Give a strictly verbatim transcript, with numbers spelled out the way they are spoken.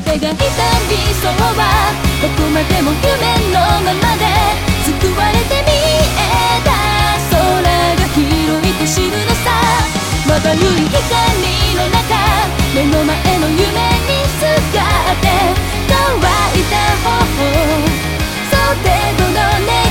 手が痛みそうはどこまでも夢のままで救われて見えた空が広いと知るのさ。まばゆい光の中目の前の夢にすがって乾いた頬そ程度の願い